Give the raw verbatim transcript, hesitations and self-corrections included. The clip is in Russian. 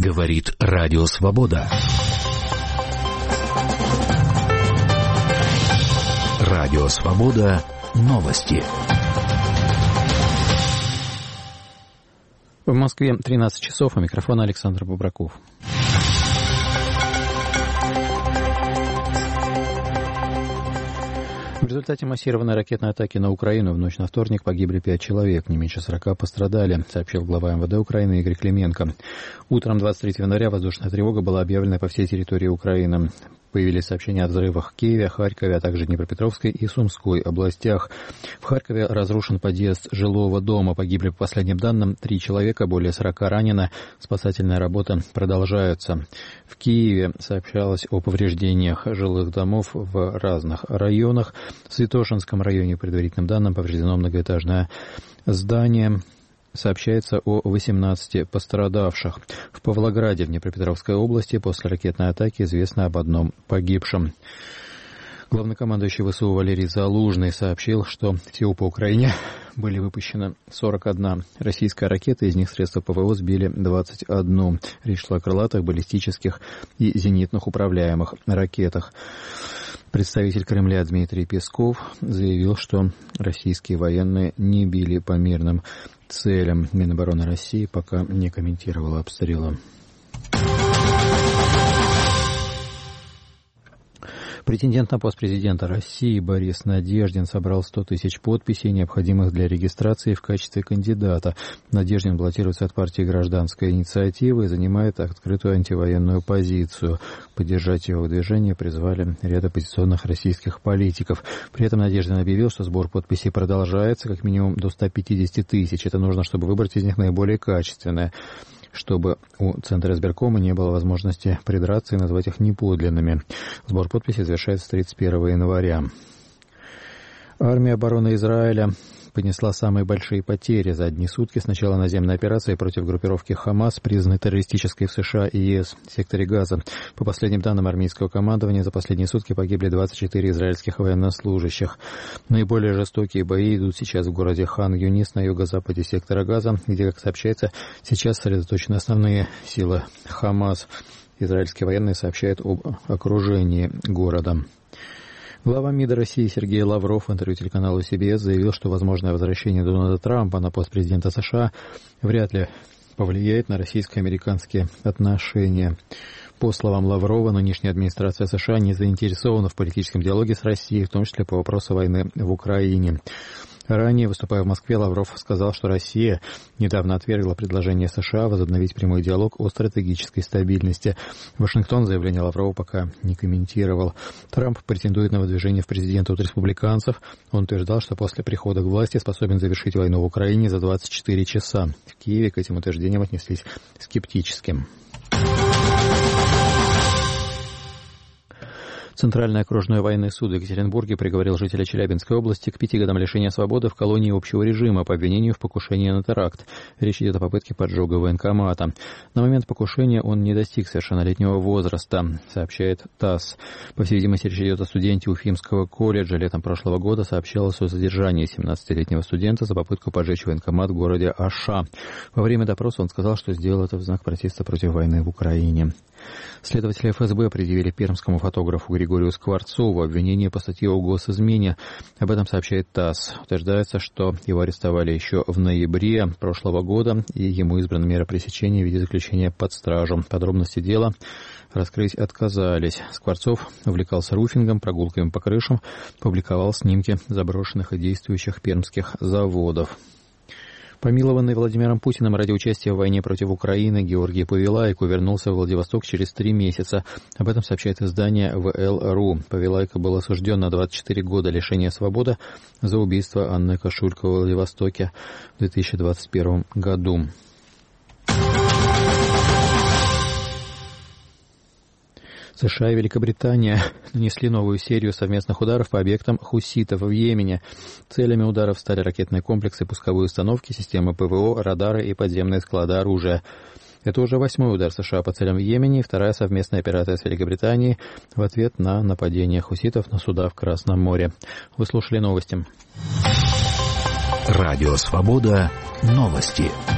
Говорит Радио Свобода. Радио Свобода. Новости. В Москве тринадцать часов, у микрофона Александр Бубраков. В результате массированной ракетной атаки на Украину в ночь на вторник погибли пять человек, не меньше сорока пострадали, сообщил глава эм вэ дэ Украины Игорь Клименко. Утром двадцать третьего января воздушная тревога была объявлена по всей территории Украины. Появились сообщения о взрывах в Киеве, Харькове, а также Днепропетровской и Сумской областях. В Харькове разрушен подъезд жилого дома. Погибли, по последним данным, три человека, более сорока ранено. Спасательная работа продолжается. В Киеве сообщалось о повреждениях жилых домов в разных районах. В Святошинском районе, по предварительным данным, повреждено многоэтажное здание. Сообщается о восемнадцати пострадавших. В Павлограде, в Днепропетровской области, после ракетной атаки известно об одном погибшем. Главнокомандующий вэ эс у Валерий Залужный сообщил, что всего по Украине были выпущены сорок одна российская ракета, из них средства ПВО сбили двадцать одну. Речь шла о крылатых, баллистических и зенитных управляемых ракетах. Представитель Кремля Дмитрий Песков заявил, что российские военные не били по мирным целям. Минобороны России пока не комментировала обстрелы. Претендент на пост президента России Борис Надеждин собрал сто тысяч подписей, необходимых для регистрации в качестве кандидата. Надеждин баллотируется от партии «Гражданская инициатива» и занимает открытую антивоенную позицию. Поддержать его движение призвали ряд оппозиционных российских политиков. При этом Надеждин объявил, что сбор подписей продолжается как минимум до ста пятидесяти тысяч. Это нужно, чтобы выбрать из них наиболее качественное, чтобы у Центра избиркома не было возможности придраться и назвать их неподлинными. Сбор подписей завершается тридцать первого января. Армия обороны Израиля понесла самые большие потери за одни сутки с начала наземной операции против группировки «Хамас», признанной террористической в США и ЕС в секторе Газа. По последним данным армейского командования, за последние сутки погибли двадцать четыре израильских военнослужащих. Наиболее жестокие бои идут сейчас в городе Хан-Юнис на юго-западе сектора Газа, где, как сообщается, сейчас сосредоточены основные силы «Хамас». Израильские военные сообщают об окружении города. Глава МИДа России Сергей Лавров в интервью телеканалу си би эс заявил, что возможное возвращение Дональда Трампа на пост президента США вряд ли повлияет на российско-американские отношения. По словам Лаврова, нынешняя администрация США не заинтересована в политическом диалоге с Россией, в том числе по вопросу войны в Украине. Ранее, выступая в Москве, Лавров сказал, что Россия недавно отвергла предложение США возобновить прямой диалог о стратегической стабильности. Вашингтон заявление Лаврова пока не комментировал. Трамп претендует на выдвижение в президенты от республиканцев. Он утверждал, что после прихода к власти способен завершить войну в Украине за двадцать четыре часа. В Киеве к этим утверждениям отнеслись скептически. Центральный окружной военный суд в Екатеринбурге приговорил жителя Челябинской области к пяти годам лишения свободы в колонии общего режима по обвинению в покушении на теракт. Речь идет о попытке поджога военкомата. На момент покушения он не достиг совершеннолетнего возраста, сообщает ТАСС. По всей видимости, речь идет о студенте Уфимского колледжа. Летом прошлого года сообщалось о задержании семнадцатилетнего студента за попытку поджечь военкомат в городе Аша. Во время допроса он сказал, что сделал это в знак протеста против войны в Украине. Следователи эф эс бэ предъявили пермскому фотографу Григорию Скворцову обвинение по статье о госизмене. Об этом сообщает ТАСС. Утверждается, что его арестовали еще в ноябре прошлого года, и ему избрана мера пресечения в виде заключения под стражу. Подробности дела раскрыть отказались. Скворцов увлекался руфингом, прогулками по крышам, публиковал снимки заброшенных и действующих пермских заводов. Помилованный Владимиром Путиным ради участия в войне против Украины Георгий Павелайко вернулся в Владивосток через три месяца. Об этом сообщает издание вэ эл точка ру. Павелайко был осужден на двадцать четыре года лишения свободы за убийство Анны Кошулько в Владивостоке в две тысячи двадцать первом году. США и Великобритания нанесли новую серию совместных ударов по объектам хуситов в Йемене. Целями ударов стали ракетные комплексы, пусковые установки, системы ПВО, радары и подземные склады оружия. Это уже восьмой удар США по целям в Йемене и вторая совместная операция с Великобританией в ответ на нападение хуситов на суда в Красном море. Вы слушали новости. Радио «Свобода». Новости.